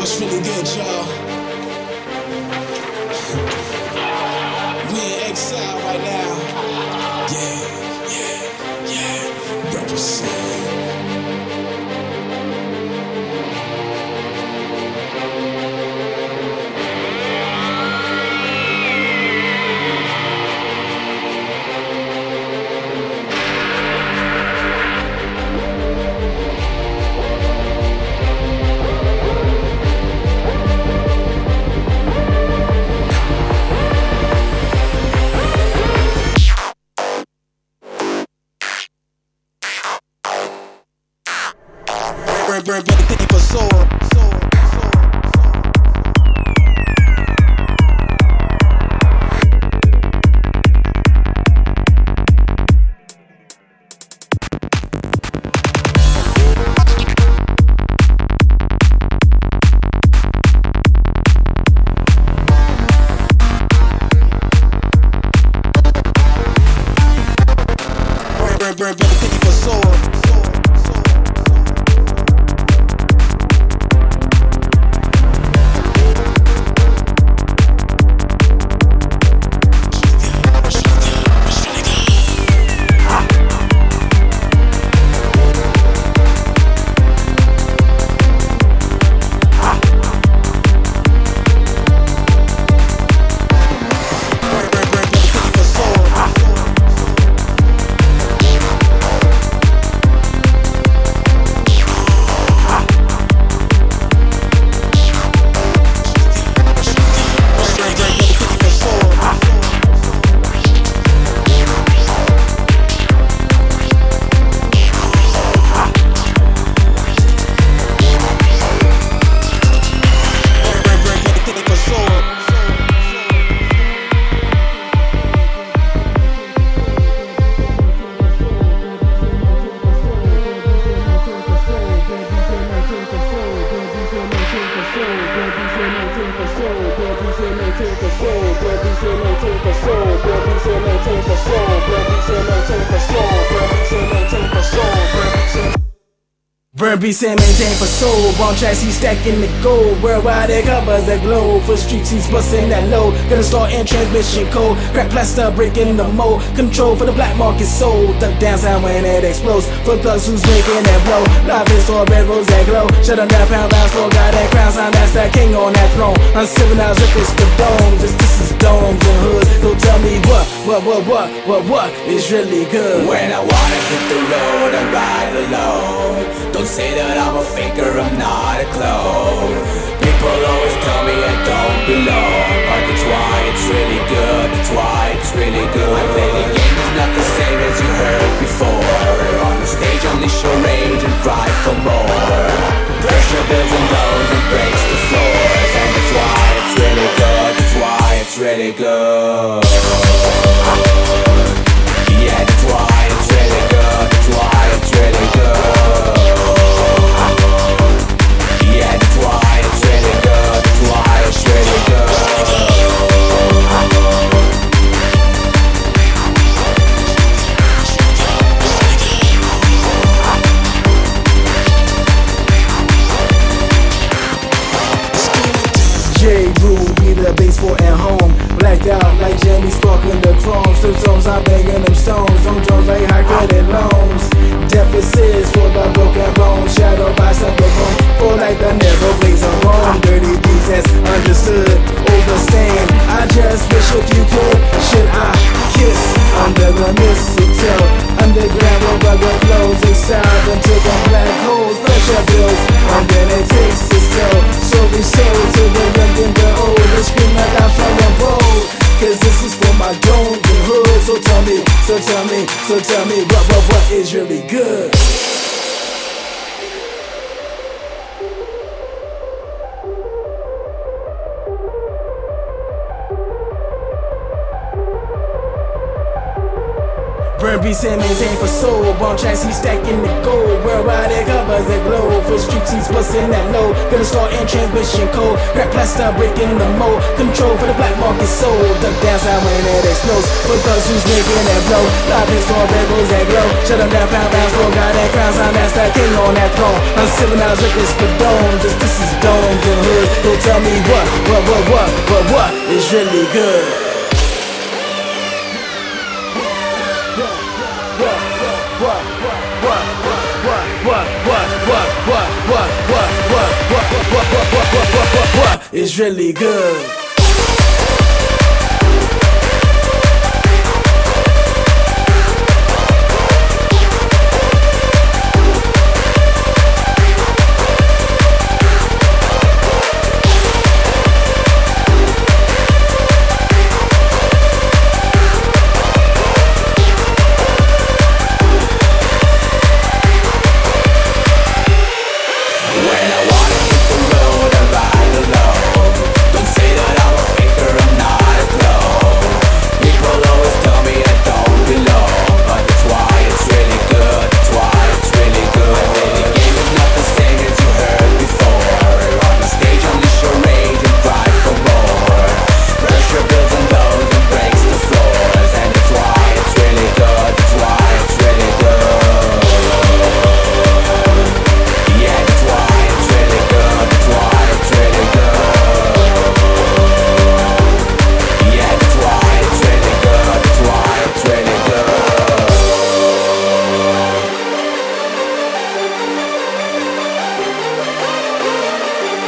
What's really good, y'all? We in exile right now. Yeah. Represent. Burn everything for soul. Burn everything for soul. Burn beats and maintain for soul. Bomb tracks, he's stacking the gold. Worldwide it covers the globe. For streets, he's busting that load. Gonna start in transmission code. Crack plaster, breaking the mold. Control for the black market sold. Duck down sound when it explodes. For thugs who's making that blow. Live is for red rose that glow. Shut on that pound bounce floor. Got that crown sign, that's that king on that throne. Uncivilized rippers for domes. This is domes and hoods. So tell me what is really good. When I wanna hit the road, I ride alone. Don't say that I'm a faker, I'm not a clone. People always tell me I don't belong, but that's why it's really good, that's why it's really good. I play the game is not the same as you heard before. On the stage unleash your rage and cry for more. Pressure builds and blows and breaks the floors, and that's why it's really good, that's why it's really good. Yeah, that's why it's really good, that's why it's really good. Yeah, that's why it's really good, that's why it's really good. J-Rule be the bass for at home. Blacked out like Jamie sparkling the chrome. Strip zones, I'm banging them stones. Don't drones like high credit loans. Deficits for the broken bones. Shadowed by some bone. For like the never blaze on wrong. Dirty beats that's understood. Overstand. I just wish if you could. Should I kiss under the mistletoe? Underground where the flows. Exiled into the black holes. Pressure builds. And then it takes its toll. So we sold to the young and the old. Let's scream like I'm from the road. Cause this is for my domes and hoods. So tell me what is really good. Burn beats and maintain for soul. Bomb tracks, he's stacking the gold. Worldwide it covers the globe. For streets, he's send that low. Gonna start in transmission code. Crack plaster, breaking the mold. Control for the black market sold. Duck down sound when it explodes. For those who's making that blow. Live in store, rebels that glow. Shut up that pound, bounce, roll, got that crown, sound, that's that king on that throne. I'm civilized liquors for domes. This is domes and hood. Don't tell me what is really good. What is really good?